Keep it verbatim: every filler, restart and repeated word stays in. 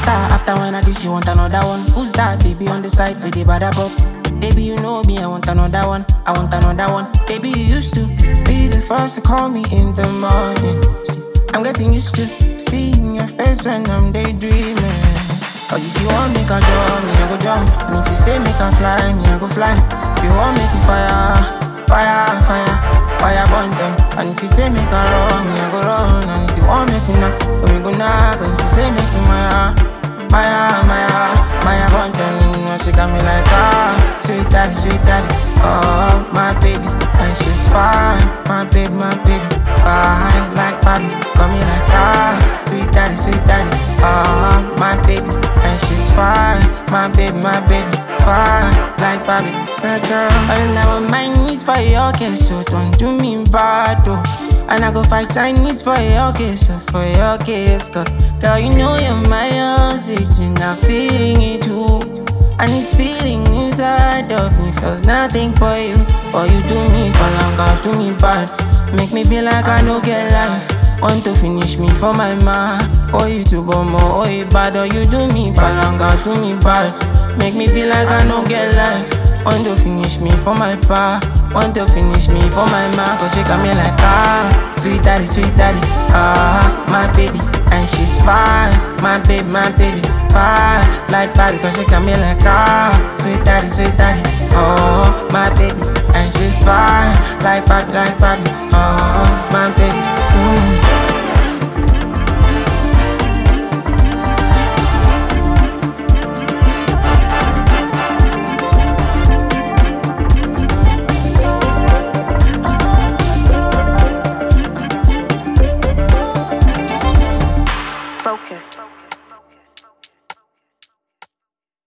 faster. After when I do, she want another one. Who's that baby on the side with the bad up? Baby, you know me, I want another one. I want another one. Baby, you used to be the first to call me in the morning. See, I'm getting used to seeing your face when I'm daydreaming. Cause if you want me, can jump, me I go jump. And if you say me can fly, me I go fly. If you want me to fire, fire, fire, fire burn them. And if you say me can run, me I go run. And if you want me to knock, we go knock. And if you say me to Maya, Maya, Maya, Maya burn them. She got me like ah, sweet daddy, sweet daddy. Oh, my baby, and she's fine. My baby, my baby, fine like Bobby. Got me like ah, sweet daddy, sweet daddy. Oh, my baby, and she's fine. My baby, my baby, fine like Bobby. That girl, I don't have my knees for your case, so don't do me bad though. And I go fight Chinese for your case, so for your case, cause girl, you know you're my oxygen, I'm feeling it too. And this feeling inside of me feels nothing for you. But you do me for longer, do me bad. Make me feel like I no get life. Want to finish me for my man. Oh, you too bomb, oh, you bad. Or you do me for longer, do me bad. Make me feel like I no get life. Want to finish me for my pa. Want to finish me for my man. Cause she got me like ah, sweet daddy, sweet daddy. Ah, my baby, and she's fine. My baby, my baby, fine like Bobby. Cause she got me like ah, sweet daddy, sweet daddy. Oh, my baby, and she's fine like Bobby, like Bobby. Oh, my baby. Mm. Focus.